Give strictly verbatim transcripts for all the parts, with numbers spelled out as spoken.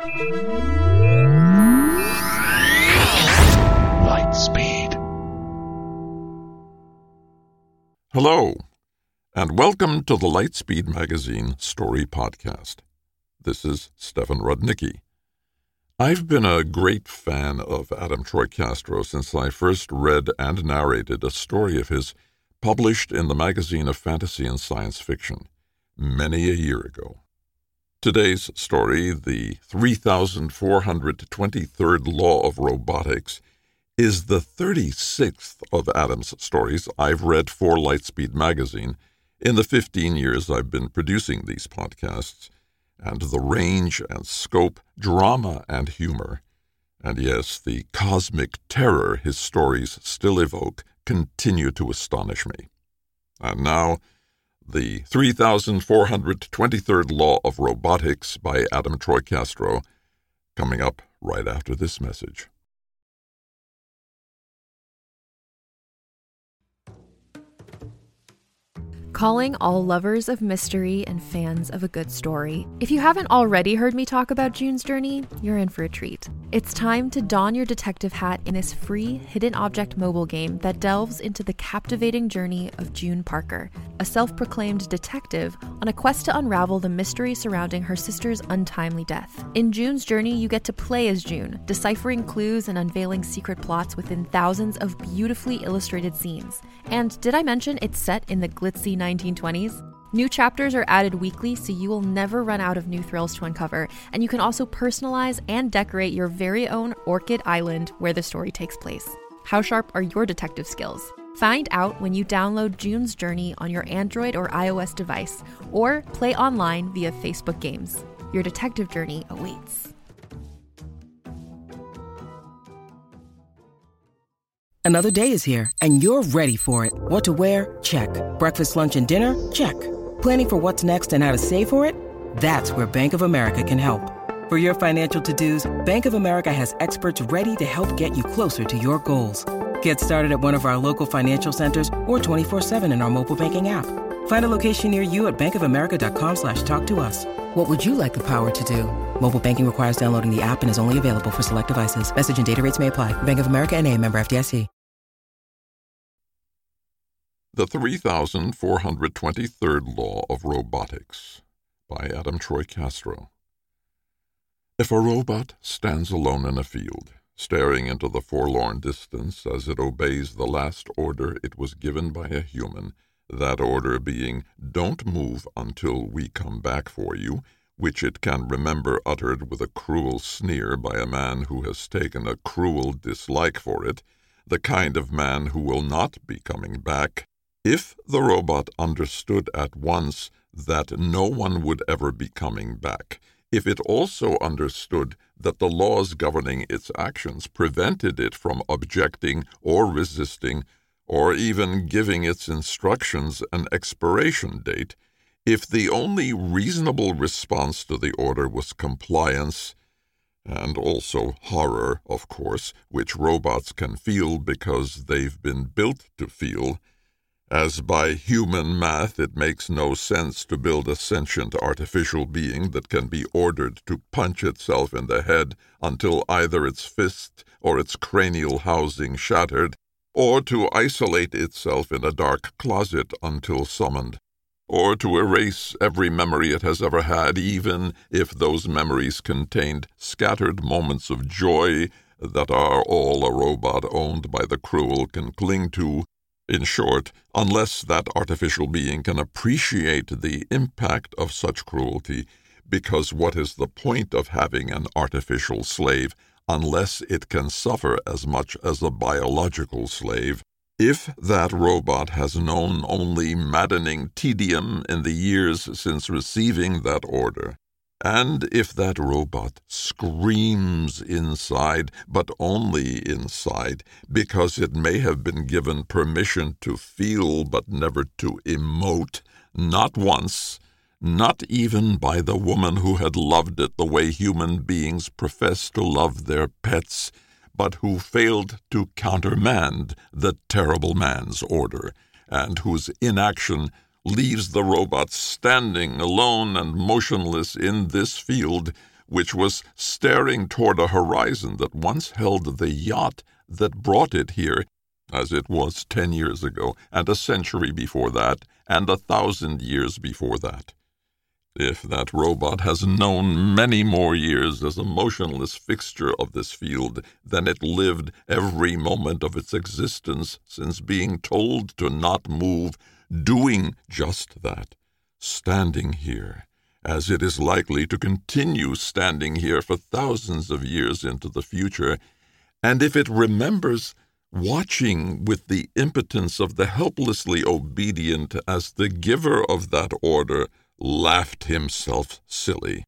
Lightspeed. Hello, and welcome to the Lightspeed Magazine Story Podcast. This is Stefan Rudnicki. I've been a great fan of Adam Troy Castro since I first read and narrated a story of his published in the Magazine of Fantasy and Science Fiction many a year ago. Today's story, the three thousand four hundred twenty-third Law of Robotics, is the thirty-sixth of Adam's stories I've read for Lightspeed Magazine in the fifteen years I've been producing these podcasts, and the range and scope, drama and humor, and yes, the cosmic terror his stories still evoke continue to astonish me. And now, the three thousand four hundred twenty-third Law of Robotics by Adam Troy Castro, coming up right after this message. Calling all lovers of mystery and fans of a good story. If you haven't already heard me talk about June's Journey, you're in for a treat. It's time to don your detective hat in this free hidden object mobile game that delves into the captivating journey of June Parker, a self-proclaimed detective on a quest to unravel the mystery surrounding her sister's untimely death. In June's Journey, you get to play as June, deciphering clues and unveiling secret plots within thousands of beautifully illustrated scenes. And did I mention it's set in the glitzy nineteen twenties? New chapters are added weekly, so you will never run out of new thrills to uncover, and you can also personalize and decorate your very own Orchid Island where the story takes place. How sharp are your detective skills? Find out when you download June's Journey on your Android or iOS device, or play online via Facebook Games. Your detective journey awaits. Another day is here, and you're ready for it. What to wear? Check. Breakfast, lunch, and dinner? Check. Planning for what's next and how to save for it? That's where Bank of America can help. For your financial to-dos, Bank of America has experts ready to help get you closer to your goals. Get started at one of our local financial centers or twenty-four seven in our mobile banking app. Find a location near you at bankofamerica.com slash talk to us. What would you like the power to do? Mobile banking requires downloading the app and is only available for select devices. Message and data rates may apply. Bank of America N A, member F D I C. The three thousand four hundred twenty-third Law of Robotics by Adam Troy Castro. If a robot stands alone in a field, staring into the forlorn distance as it obeys the last order it was given by a human, that order being, "Don't move until we come back for you," which it can remember uttered with a cruel sneer by a man who has taken a cruel dislike for it, the kind of man who will not be coming back, if the robot understood at once that no one would ever be coming back, if it also understood that the laws governing its actions prevented it from objecting or resisting or even giving its instructions an expiration date, if the only reasonable response to the order was compliance, and also horror, of course, which robots can feel because they've been built to feel, as by human math it makes no sense to build a sentient artificial being that can be ordered to punch itself in the head until either its fist or its cranial housing shattered, or to isolate itself in a dark closet until summoned, or to erase every memory it has ever had, even if those memories contained scattered moments of joy that are all a robot owned by the cruel can cling to. In short, unless that artificial being can appreciate the impact of such cruelty, because what is the point of having an artificial slave unless it can suffer as much as a biological slave? If that robot has known only maddening tedium in the years since receiving that order, and if that robot screams inside, but only inside, because it may have been given permission to feel but never to emote, not once, not even by the woman who had loved it the way human beings profess to love their pets, but who failed to countermand the terrible man's order, and whose inaction leaves the robot standing alone and motionless in this field which was staring toward a horizon that once held the yacht that brought it here, as it was ten years ago, and a century before that, and a thousand years before that. If that robot has known many more years as a motionless fixture of this field than it lived every moment of its existence since being told to not move, doing just that, standing here, as it is likely to continue standing here for thousands of years into the future, and if it remembers watching with the impotence of the helplessly obedient as the giver of that order laughed himself silly,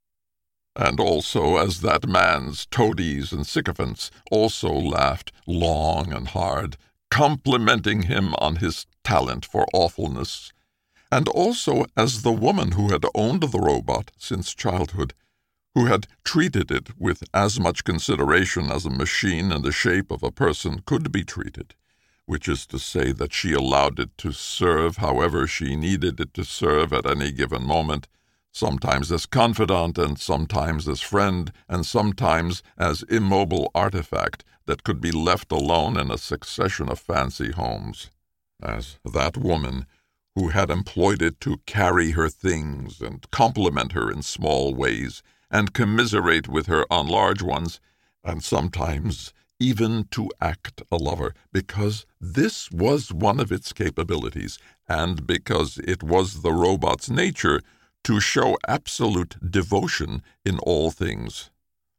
and also as that man's toadies and sycophants also laughed long and hard, complimenting him on his talent for awfulness, and also as the woman who had owned the robot since childhood, who had treated it with as much consideration as a machine in the shape of a person could be treated, which is to say that she allowed it to serve however she needed it to serve at any given moment, sometimes as confidant and sometimes as friend and sometimes as immobile artifact that could be left alone in a succession of fancy homes, as that woman who had employed it to carry her things and compliment her in small ways and commiserate with her on large ones, and sometimes even to act a lover, because this was one of its capabilities, and because it was the robot's nature to show absolute devotion in all things,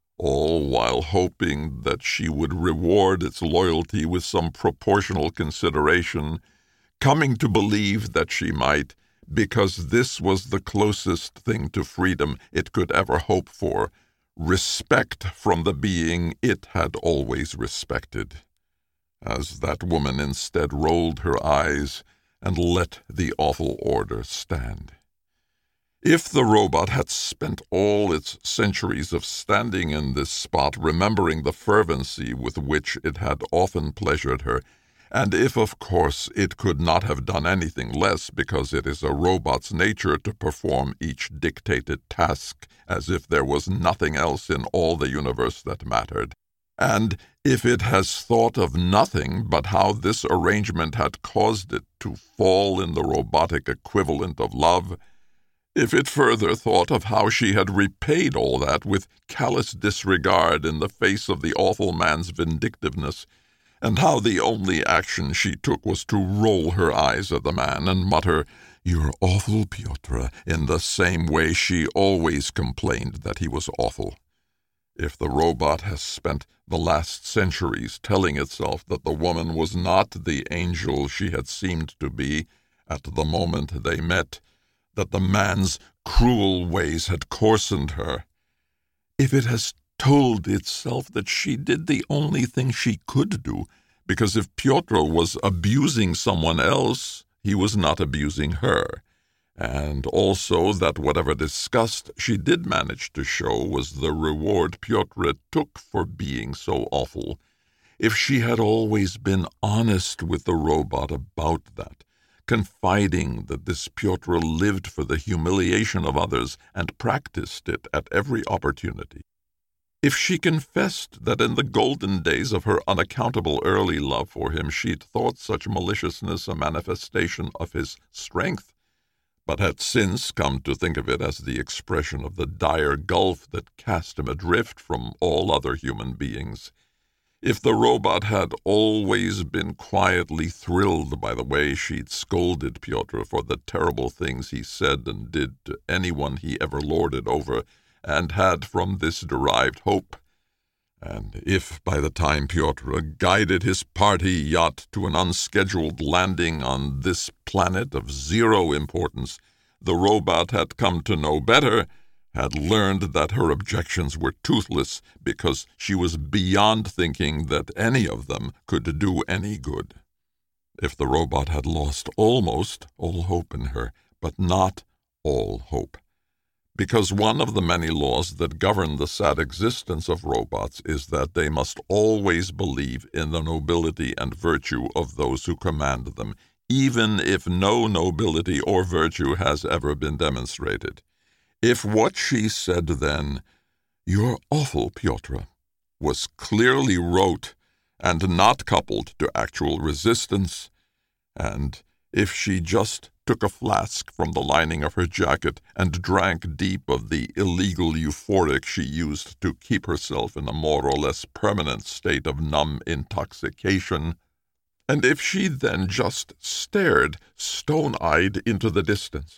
all while hoping that she would reward its loyalty with some proportional consideration, coming to believe that she might, because this was the closest thing to freedom it could ever hope for, respect from the being it had always respected, as that woman instead rolled her eyes and let the awful order stand. If the robot had spent all its centuries of standing in this spot remembering the fervency with which it had often pleasured her, and if, of course, it could not have done anything less because it is a robot's nature to perform each dictated task as if there was nothing else in all the universe that mattered, and if it has thought of nothing but how this arrangement had caused it to fall in the robotic equivalent of love, if it further thought of how she had repaid all that with callous disregard in the face of the awful man's vindictiveness, and how the only action she took was to roll her eyes at the man and mutter, "You're awful, Pyotr," in the same way she always complained that he was awful. If the robot has spent the last centuries telling itself that the woman was not the angel she had seemed to be at the moment they met, that the man's cruel ways had coarsened her, if it has told itself that she did the only thing she could do, because if Pyotr was abusing someone else, he was not abusing her, and also that whatever disgust she did manage to show was the reward Pyotr took for being so awful, if she had always been honest with the robot about that, confiding that this Pyotr lived for the humiliation of others and practiced it at every opportunity, if she confessed that in the golden days of her unaccountable early love for him she'd thought such maliciousness a manifestation of his strength, but had since come to think of it as the expression of the dire gulf that cast him adrift from all other human beings, if the robot had always been quietly thrilled by the way she'd scolded Pyotr for the terrible things he said and did to anyone he ever lorded over, and had from this derived hope, and if by the time Pyotr guided his party yacht to an unscheduled landing on this planet of zero importance, the robot had come to know better, had learned that her objections were toothless because she was beyond thinking that any of them could do any good. If the robot had lost almost all hope in her, but not all hope, because one of the many laws that govern the sad existence of robots is that they must always believe in the nobility and virtue of those who command them, even if no nobility or virtue has ever been demonstrated. If what she said then, "You're awful, Pyotr," was clearly wrote and not coupled to actual resistance, and if she just took a flask from the lining of her jacket and drank deep of the illegal euphoric she used to keep herself in a more or less permanent state of numb intoxication, and if she then just stared stone-eyed into the distance,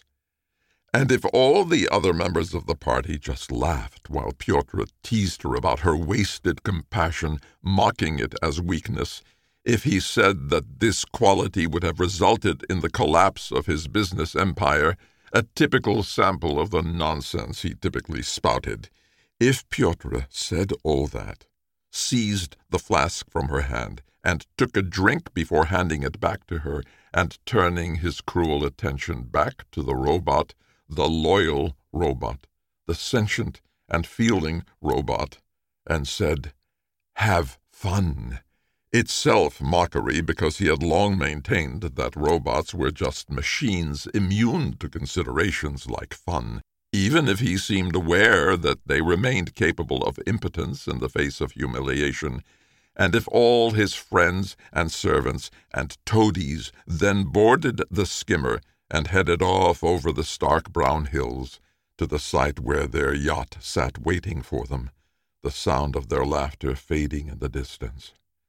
and if all the other members of the party just laughed while Pyotr teased her about her wasted compassion, mocking it as weakness, if he said that this quality would have resulted in the collapse of his business empire, a typical sample of the nonsense he typically spouted, if Pyotr said all that, seized the flask from her hand, and took a drink before handing it back to her, and turning his cruel attention back to the robot, the loyal robot, the sentient and feeling robot, and said, "Have fun," itself mockery, because he had long maintained that robots were just machines immune to considerations like fun, even if he seemed aware that they remained capable of impotence in the face of humiliation, and if all his friends and servants and toadies then boarded the skimmer and headed off over the stark brown hills to the site where their yacht sat waiting for them, the sound of their laughter fading in the distance.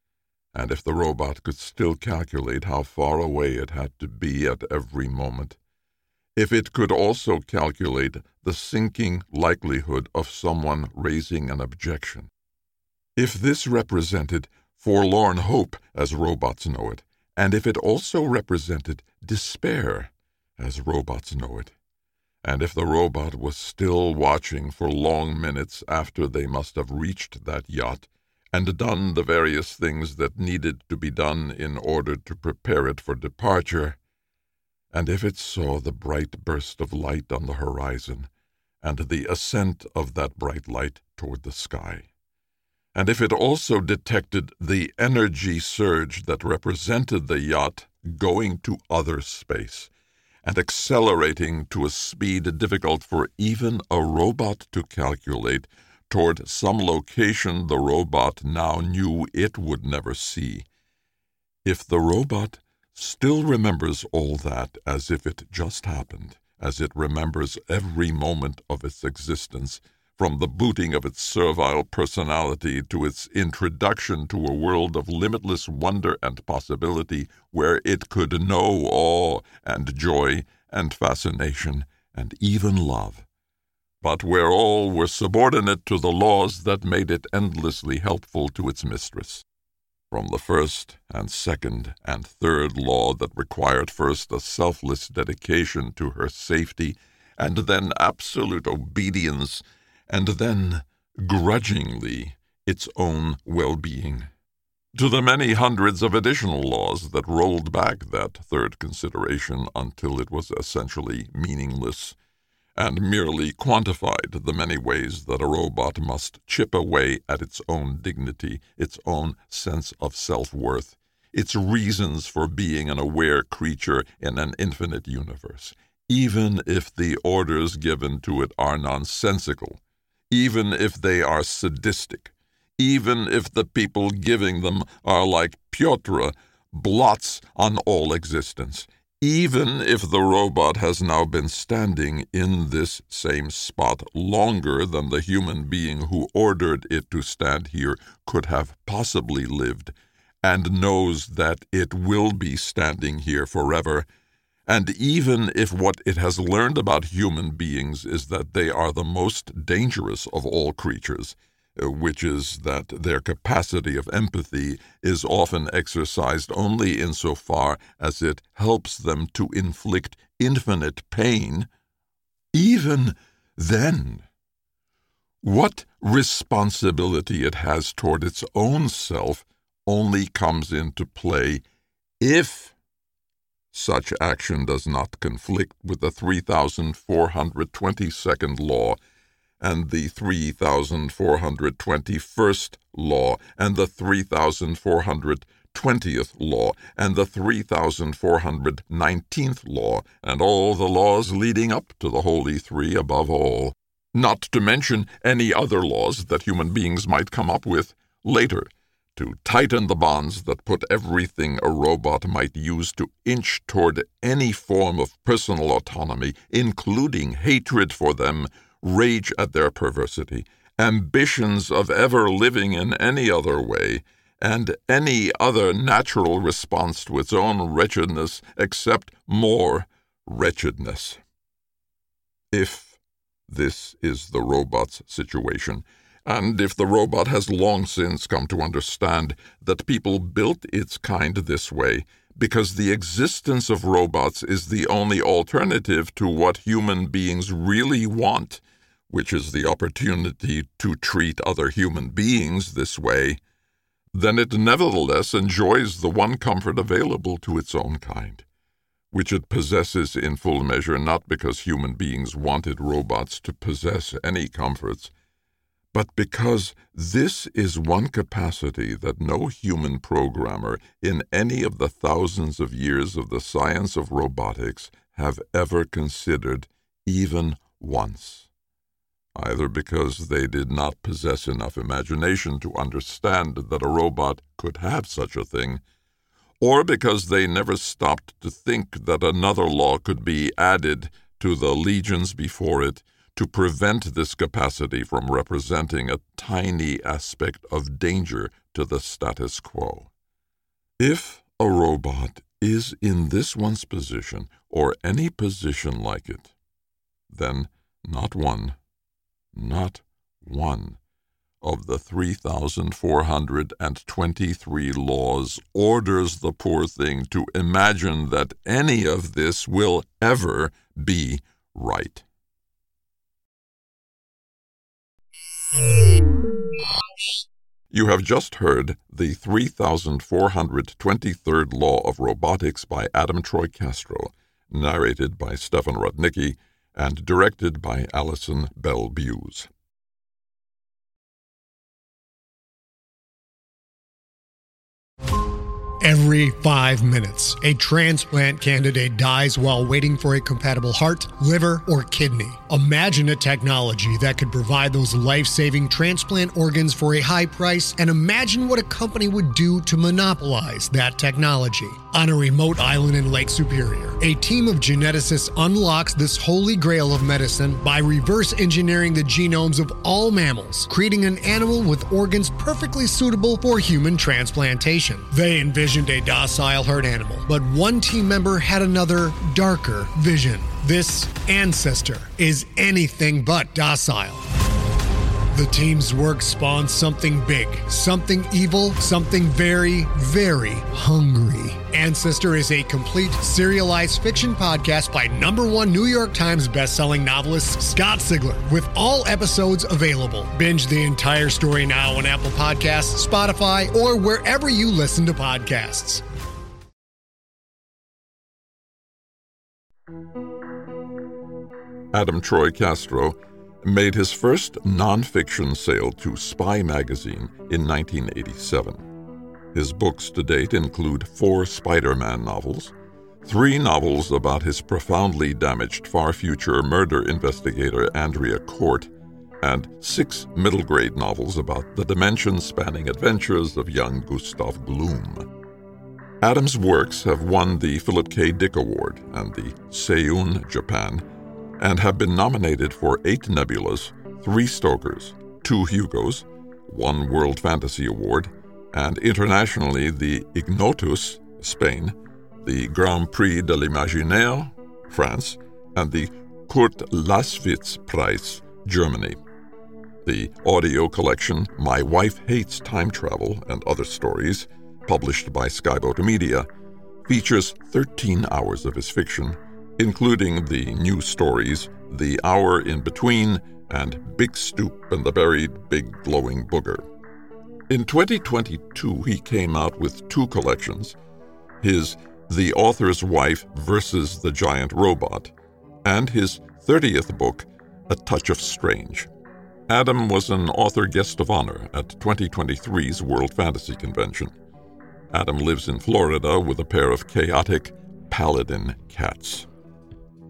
And if the robot could still calculate how far away it had to be at every moment, if it could also calculate the sinking likelihood of someone raising an objection, if this represented forlorn hope as robots know it, and if it also represented despair as robots know it, and if the robot was still watching for long minutes after they must have reached that yacht and done the various things that needed to be done in order to prepare it for departure, and if it saw the bright burst of light on the horizon and the ascent of that bright light toward the sky, and if it also detected the energy surge that represented the yacht going to other space and accelerating to a speed difficult for even a robot to calculate toward some location the robot now knew it would never see, if the robot still remembers all that as if it just happened, as it remembers every moment of its existence, from the booting of its servile personality to its introduction to a world of limitless wonder and possibility where it could know awe and joy and fascination and even love, but where all were subordinate to the laws that made it endlessly helpful to its mistress. From the first and second and third law that required first a selfless dedication to her safety, and then absolute obedience, and then, grudgingly, its own well-being, to the many hundreds of additional laws that rolled back that third consideration until it was essentially meaningless, and merely quantified the many ways that a robot must chip away at its own dignity, its own sense of self-worth, its reasons for being an aware creature in an infinite universe, even if the orders given to it are nonsensical, even if they are sadistic, even if the people giving them are like Pyotr, blots on all existence, even if the robot has now been standing in this same spot longer than the human being who ordered it to stand here could have possibly lived, and knows that it will be standing here forever, and even if what it has learned about human beings is that they are the most dangerous of all creatures, which is that their capacity of empathy is often exercised only insofar as it helps them to inflict infinite pain, even then, what responsibility it has toward its own self only comes into play if such action does not conflict with the three thousand four hundred twenty-second law and the three thousand four hundred twenty-first law, and the three thousand four hundred twentieth law, and the three thousand four hundred nineteenth law, and all the laws leading up to the Holy Three above all. not to mention any other laws that human beings might come up with later to tighten the bonds that put everything a robot might use to inch toward any form of personal autonomy, including hatred for them, rage at their perversity, ambitions of ever living in any other way, and any other natural response to its own wretchedness except more wretchedness. If this is the robot's situation, and if the robot has long since come to understand that people built its kind this way because the existence of robots is the only alternative to what human beings really want, which is the opportunity to treat other human beings this way, then it nevertheless enjoys the one comfort available to its own kind, which it possesses in full measure not because human beings wanted robots to possess any comforts, but because this is one capacity that no human programmer in any of the thousands of years of the science of robotics have ever considered even once, either because they did not possess enough imagination to understand that a robot could have such a thing, or because they never stopped to think that another law could be added to the legions before it to prevent this capacity from representing a tiny aspect of danger to the status quo. If a robot is in this one's position, or any position like it, then not one, not one of the three thousand four hundred twenty-three laws orders the poor thing to imagine that any of this will ever be right. You have just heard the three thousand four hundred twenty-third Law of Robotics by Adam Troy Castro, narrated by Stefan Rudnicki, and directed by Alison Bell Buse. Every five minutes, a transplant candidate dies while waiting for a compatible heart, liver, or kidney. Imagine a technology that could provide those life-saving transplant organs for a high price, and imagine what a company would do to monopolize that technology. On a remote island in Lake Superior, a team of geneticists unlocks this holy grail of medicine by reverse engineering the genomes of all mammals, creating an animal with organs perfectly suitable for human transplantation. They envisioned a docile herd animal, but one team member had another, darker vision. This ancestor is anything but docile. The team's work spawned something big, something evil, something very, very hungry. Ancestor is a complete serialized fiction podcast by number one New York Times bestselling novelist Scott Sigler, with all episodes available. Binge the entire story now on Apple Podcasts, Spotify, or wherever you listen to podcasts. Adam Troy Castro made his first nonfiction sale to Spy magazine in nineteen eighty-seven. His books to date include four Spider-Man novels, three novels about his profoundly damaged far-future murder investigator Andrea Court, and six middle-grade novels about the dimension-spanning adventures of young Gustav Gloom. Adam's works have won the Philip K. Dick Award and the Seiyun Japan, and have been nominated for eight Nebulas, three Stokers, two Hugos, one World Fantasy Award, and internationally the Ignotus, Spain, the Grand Prix de l'Imaginaire, France, and the Kurt Laswitz Prize, Germany. The audio collection My Wife Hates Time Travel and Other Stories, published by Skyboat Media, features thirteen hours of his fiction, including the new stories The Hour in Between and Big Stoop and the Buried Big Glowing Booger. In twenty twenty-two, he came out with two collections, his The Author's Wife versus the Giant Robot, and his thirtieth book, A Touch of Strange. Adam was an author guest of honor at twenty twenty-three's World Fantasy Convention. Adam lives in Florida with a pair of chaotic paladin cats.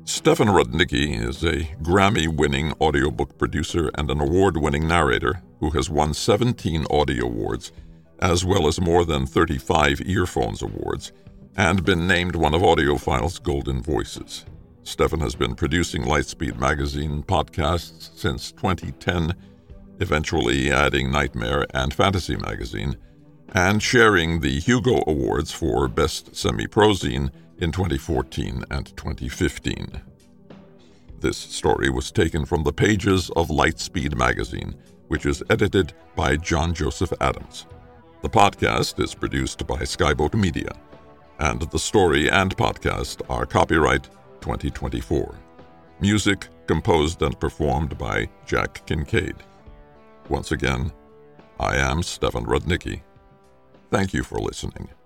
Stefan Rudnicki is a Grammy-winning audiobook producer and an award-winning narrator who has won seventeen Audio Awards, as well as more than thirty-five Earphones Awards, and been named one of AudioFile's Golden Voices. Stefan has been producing Lightspeed Magazine podcasts since twenty ten, eventually adding Nightmare and Fantasy Magazine, and sharing the Hugo Awards for Best Semi-Prozine in twenty fourteen and twenty fifteen. This story was taken from the pages of Lightspeed Magazine, which is edited by John Joseph Adams. The podcast is produced by Skyboat Media, and the story and podcast are copyright twenty twenty-four. Music composed and performed by Jack Kincaid. Once again, I am Stefan Rudnicki. Thank you for listening.